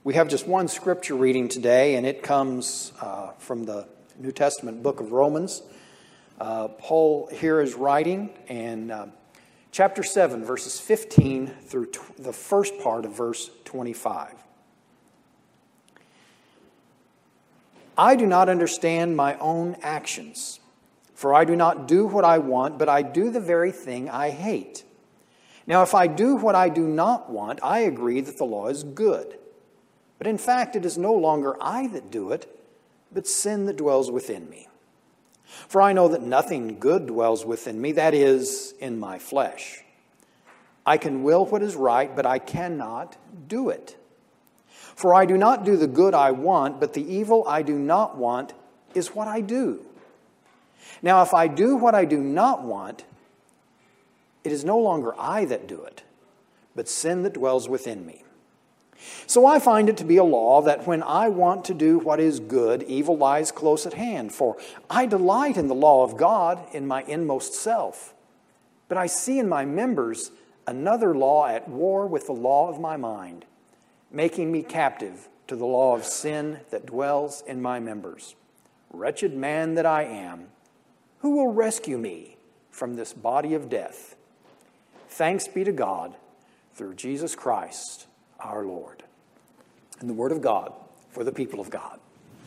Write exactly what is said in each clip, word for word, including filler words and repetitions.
We have just one scripture reading today, and it comes uh, from the New Testament book of Romans. Uh, Paul here is writing, and uh, chapter seven, verses fifteen through t- the first part of verse twenty-five. I do not understand my own actions, for I do not do what I want, but I do the very thing I hate. Now, if I do what I do not want, I agree that the law is good. But in fact, it is no longer I that do it, but sin that dwells within me. For I know that nothing good dwells within me, that is, in my flesh. I can will what is right, but I cannot do it. For I do not do the good I want, but the evil I do not want is what I do. Now, if I do what I do not want, it is no longer I that do it, but sin that dwells within me. So I find it to be a law that when I want to do what is good, evil lies close at hand. For I delight in the law of God in my inmost self. But I see in my members another law at war with the law of my mind, making me captive to the law of sin that dwells in my members. Wretched man that I am, who will rescue me from this body of death? Thanks be to God through Jesus Christ our Lord. And the word of God for the people of God.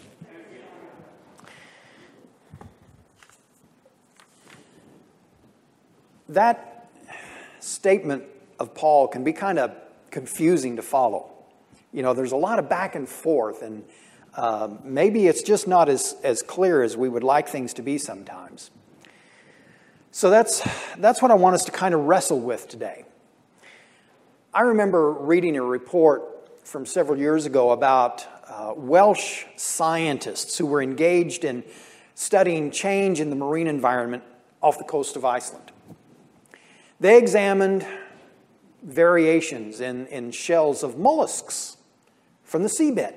That statement of Paul can be kind of confusing to follow. You know, there's a lot of back and forth, and uh, maybe it's just not as, as clear as we would like things to be sometimes. So that's, that's what I want us to kind of wrestle with today. I remember reading a report from several years ago about uh, Welsh scientists who were engaged in studying change in the marine environment off the coast of Iceland. They examined variations in, in shells of mollusks from the seabed.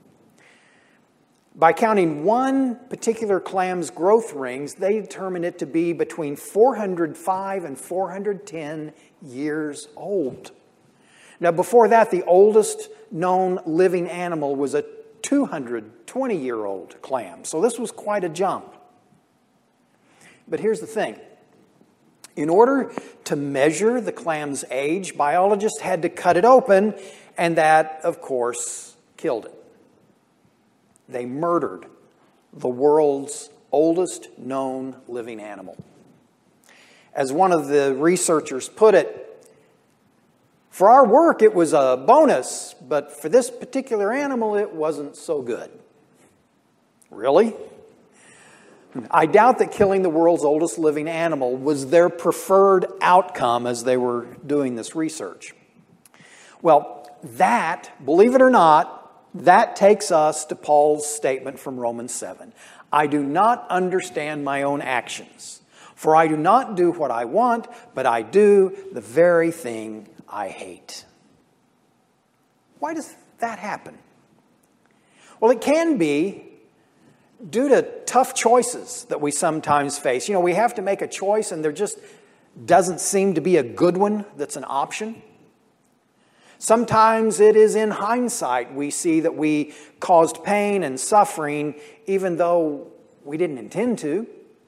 By counting one particular clam's growth rings, they determined it to be between four hundred five and four hundred ten years old. Now, before that, the oldest known living animal was a two hundred twenty-year-old clam. So this was quite a jump. But here's the thing. In order to measure the clam's age, biologists had to cut it open, and that, of course, killed it. They murdered the world's oldest known living animal. As one of the researchers put it, for our work, it was a bonus, but for this particular animal, it wasn't so good. Really? I doubt that killing the world's oldest living animal was their preferred outcome as they were doing this research. Well, that, believe it or not, that takes us to Paul's statement from Romans seven. I do not understand my own actions, for I do not do what I want, but I do the very thing I hate. Why does that happen? Well, it can be due to tough choices that we sometimes face. You know, we have to make a choice and there just doesn't seem to be a good one that's an option. Sometimes it is in hindsight we see that we caused pain and suffering even though we didn't intend to.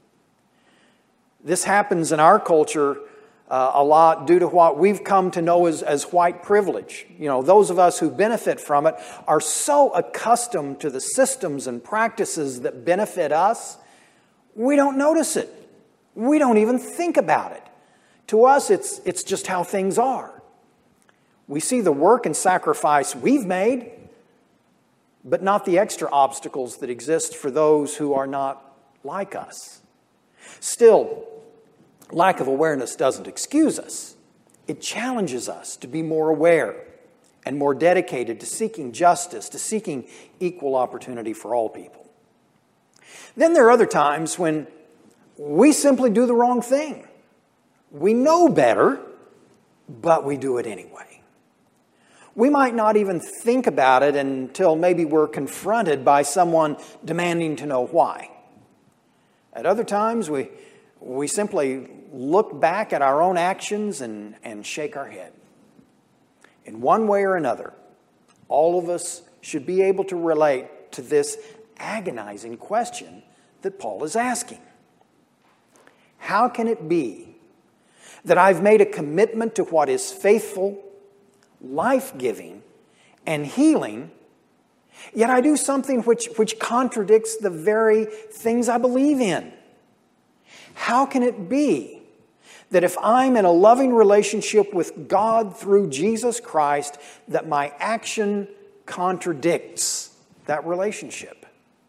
This happens in our culture Uh, a lot due to what we've come to know as, as white privilege. You know, those of us who benefit from it are so accustomed to the systems and practices that benefit us, we don't notice it. We don't even think about it. To us, it's, it's just how things are. We see the work and sacrifice we've made, but not the extra obstacles that exist for those who are not like us. Still, lack of awareness doesn't excuse us. It challenges us to be more aware and more dedicated to seeking justice, to seeking equal opportunity for all people. Then there are other times when we simply do the wrong thing. We know better, but we do it anyway. We might not even think about it until maybe we're confronted by someone demanding to know why. At other times, we We simply look back at our own actions and, and shake our head. In one way or another, all of us should be able to relate to this agonizing question that Paul is asking. How can it be that I've made a commitment to what is faithful, life-giving, and healing, yet I do something which, which contradicts the very things I believe in? How can it be that if I'm in a loving relationship with God through Jesus Christ, that my action contradicts that relationship?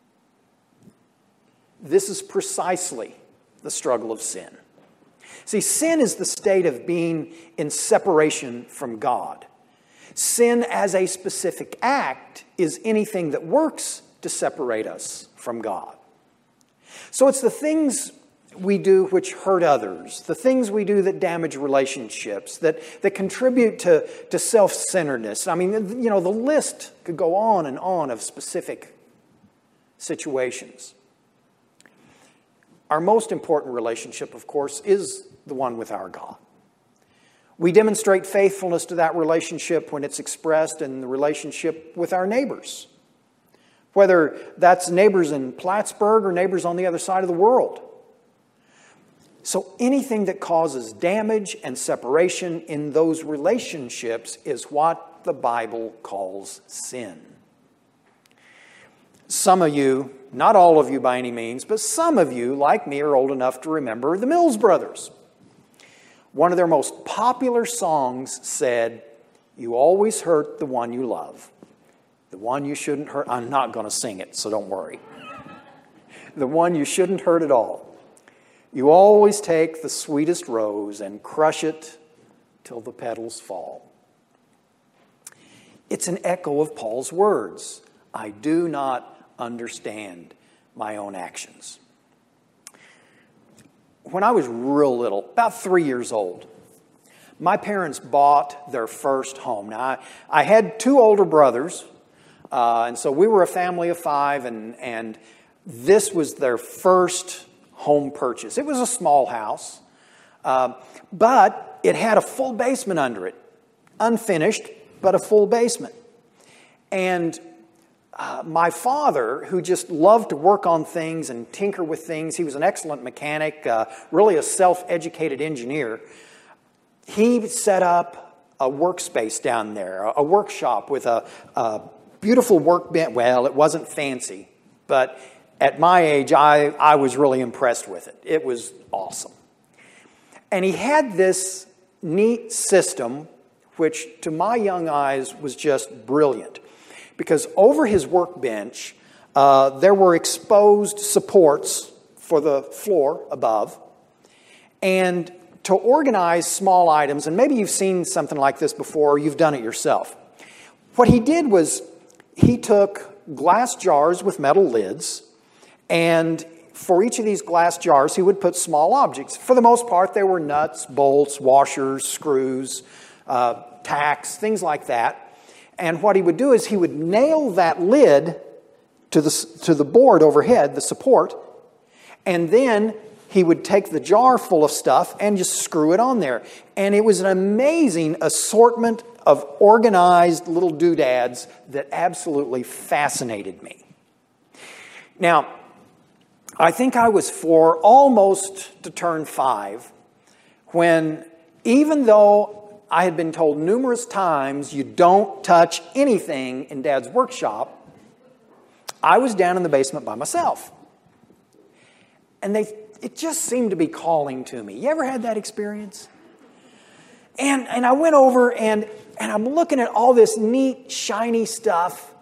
This is precisely the struggle of sin. See, sin is the state of being in separation from God. Sin as a specific act is anything that works to separate us from God. So it's the things we do which hurt others, the things we do that damage relationships, that, that contribute to, to self-centeredness. I mean, you know, the list could go on and on of specific situations. Our most important relationship, of course, is the one with our God. We demonstrate faithfulness to that relationship when it's expressed in the relationship with our neighbors, whether that's neighbors in Plattsburgh or neighbors on the other side of the world. So anything that causes damage and separation in those relationships is what the Bible calls sin. Some of you, not all of you by any means, but some of you, like me, are old enough to remember the Mills Brothers. One of their most popular songs said, "You always hurt the one you love. The one you shouldn't hurt." I'm not going to sing it, so don't worry. The one you shouldn't hurt at all. You always take the sweetest rose and crush it till the petals fall. It's an echo of Paul's words. I do not understand my own actions. When I was real little, about three years old, my parents bought their first home. Now, I, I had two older brothers, uh, and so we were a family of five, and, and this was their first home purchase. It was a small house, uh, but it had a full basement under it. Unfinished, but a full basement. And uh, my father, who just loved to work on things and tinker with things, he was an excellent mechanic, uh, really a self-educated engineer. He set up a workspace down there, a, a workshop with a, a beautiful workbench. Well, it wasn't fancy, but at my age, I, I was really impressed with it. It was awesome. And he had this neat system, which to my young eyes was just brilliant. Because over his workbench, uh, there were exposed supports for the floor above. And to organize small items, and maybe you've seen something like this before, or you've done it yourself. What he did was he took glass jars with metal lids, and for each of these glass jars, he would put small objects. For the most part, they were nuts, bolts, washers, screws, uh, tacks, things like that. And what he would do is he would nail that lid to the, to the board overhead, the support, and then he would take the jar full of stuff and just screw it on there. And it was an amazing assortment of organized little doodads that absolutely fascinated me. Now, I think I was four, almost to turn five, when even though I had been told numerous times, you don't touch anything in Dad's workshop, I was down in the basement by myself. And they, it just seemed to be calling to me. You ever had that experience? And, and I went over and, and I'm looking at all this neat, shiny stuff.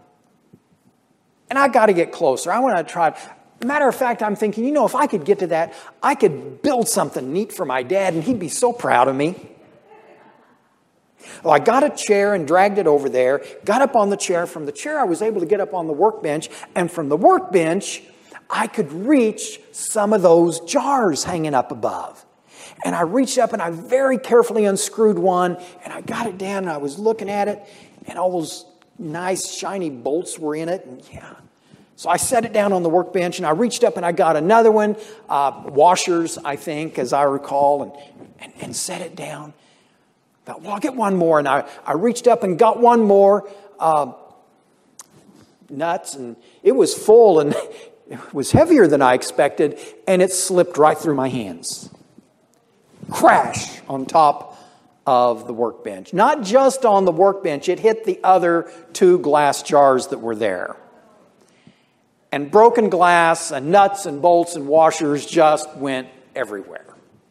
And I got to get closer. I want to try. Matter of fact, I'm thinking, you know, if I could get to that, I could build something neat for my dad and he'd be so proud of me. Well, I got a chair and dragged it over there, got up on the chair. From the chair, I was able to get up on the workbench. And from the workbench, I could reach some of those jars hanging up above. And I reached up and I very carefully unscrewed one. And I got it down and I was looking at it. And all those nice shiny bolts were in it. And yeah. So I set it down on the workbench and I reached up and I got another one. Uh, washers, I think, as I recall. And, and, and set it down. Thought, well, I'll get one more. And I, I reached up and got one more. Uh, nuts, and it was full, and it was heavier than I expected, and it slipped right through my hands. Crash on top of the workbench. Not just on the workbench, it hit the other two glass jars that were there. And broken glass and nuts and bolts and washers just went everywhere.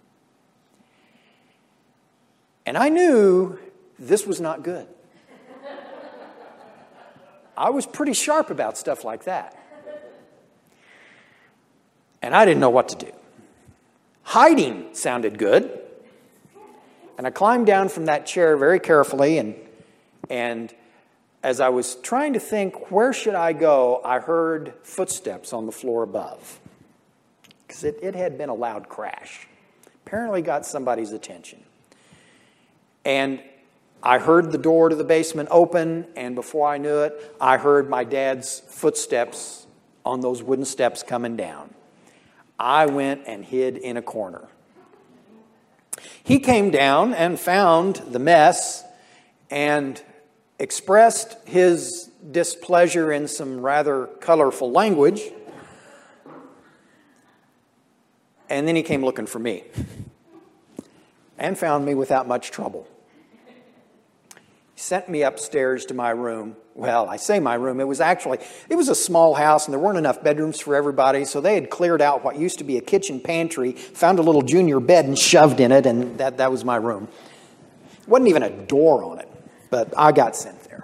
And I knew this was not good. I was pretty sharp about stuff like that. And I didn't know what to do. Hiding sounded good. And I climbed down from that chair very carefully, and, and as I was trying to think, where should I go, I heard footsteps on the floor above. Because it, it had been a loud crash. Apparently got somebody's attention. And I heard the door to the basement open, and before I knew it, I heard my dad's footsteps on those wooden steps coming down. I went and hid in a corner. He came down and found the mess and expressed his displeasure in some rather colorful language. And then he came looking for me and found me without much trouble. He sent me upstairs to my room. Well, I say my room. It was actually, it was a small house, and there weren't enough bedrooms for everybody, so they had cleared out what used to be a kitchen pantry, found a little junior bed and shoved in it, and that, that was my room. Wasn't even a door on it, but I got sent there.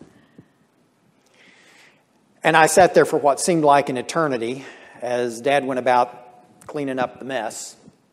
And I sat there for what seemed like an eternity as Dad went about cleaning up the mess.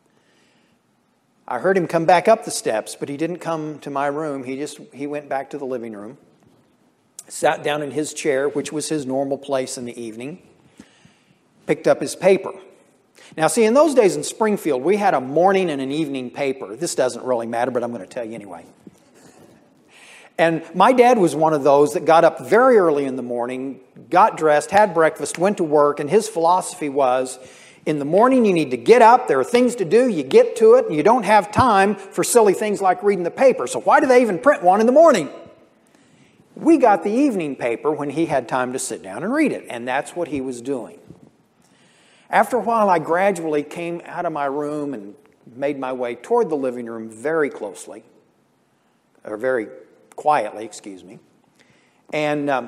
I heard him come back up the steps, but he didn't come to my room. He just he went back to the living room, sat down in his chair, which was his normal place in the evening, picked up his paper. Now, see, in those days in Springfield, we had a morning and an evening paper. This doesn't really matter, but I'm going to tell you anyway. And my dad was one of those that got up very early in the morning, got dressed, had breakfast, went to work, and his philosophy was, in the morning, you need to get up. There are things to do. You get to it, and you don't have time for silly things like reading the paper. So why do they even print one in the morning? We got the evening paper when he had time to sit down and read it, and that's what he was doing. After a while, I gradually came out of my room and made my way toward the living room very closely, or very quietly, excuse me, and um,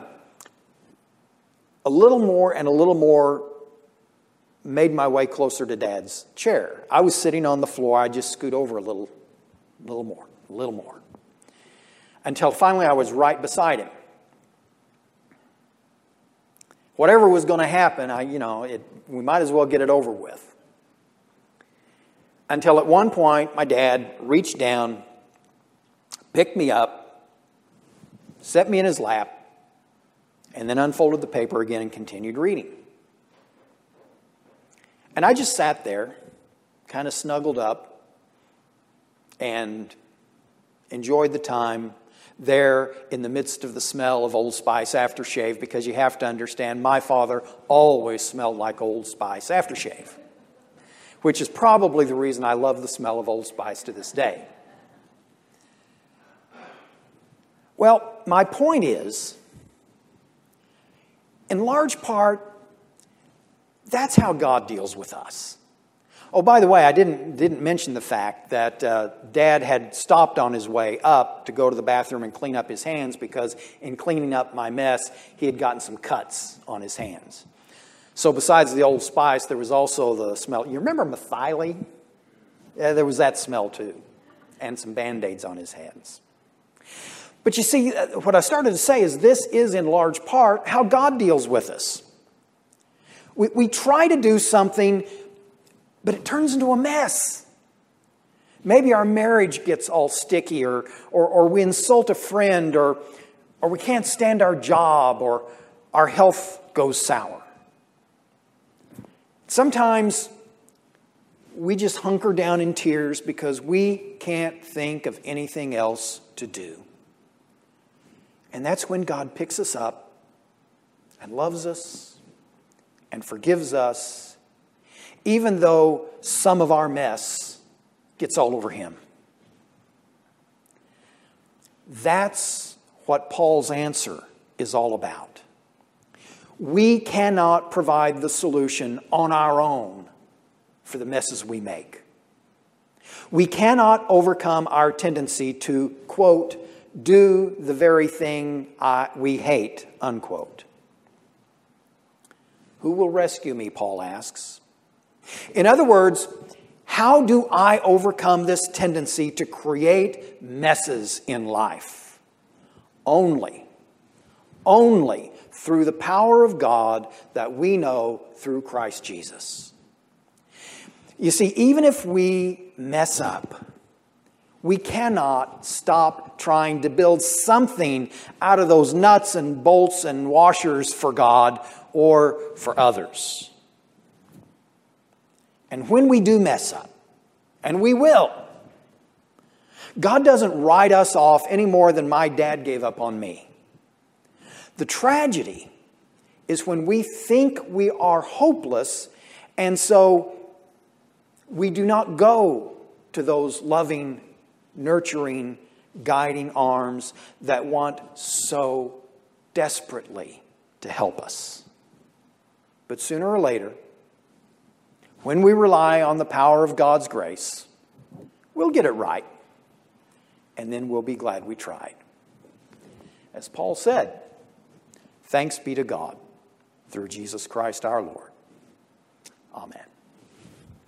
a little more and a little more made my way closer to Dad's chair. I was sitting on the floor. I just scoot over a little, a little more, a little more, until finally I was right beside him. Whatever was going to happen, I, you know, it, we might as well get it over with. Until at one point, my dad reached down, picked me up, set me in his lap, and then unfolded the paper again and continued reading. And I just sat there, kind of snuggled up, and enjoyed the time there in the midst of the smell of Old Spice aftershave, because you have to understand, my father always smelled like Old Spice aftershave, which is probably the reason I love the smell of Old Spice to this day. Well, my point is, in large part, that's how God deals with us. Oh, by the way, I didn't didn't mention the fact that uh, Dad had stopped on his way up to go to the bathroom and clean up his hands, because in cleaning up my mess, he had gotten some cuts on his hands. So besides the Old Spice, there was also the smell. You remember Methylene? Yeah, there was that smell too, and some Band-Aids on his hands. But you see, what I started to say is this is in large part how God deals with us. We, we try to do something, but it turns into a mess. Maybe our marriage gets all sticky, or, or, or we insult a friend, or, or we can't stand our job, or our health goes sour. Sometimes we just hunker down in tears because we can't think of anything else to do. And that's when God picks us up and loves us and forgives us, even though some of our mess gets all over him. That's what Paul's answer is all about. We cannot provide the solution on our own for the messes we make. We cannot overcome our tendency to, quote, do the very thing I, we hate, unquote. Who will rescue me, Paul asks. In other words, how do I overcome this tendency to create messes in life? Only, only through the power of God that we know through Christ Jesus. You see, even if we mess up, we cannot stop trying to build something out of those nuts and bolts and washers for God or for others. And when we do mess up, and we will, God doesn't write us off any more than my dad gave up on me. The tragedy is when we think we are hopeless, and so we do not go to those loving, nurturing, guiding arms that want so desperately to help us. But sooner or later, when we rely on the power of God's grace, we'll get it right, and then we'll be glad we tried. As Paul said, thanks be to God through Jesus Christ our Lord. Amen.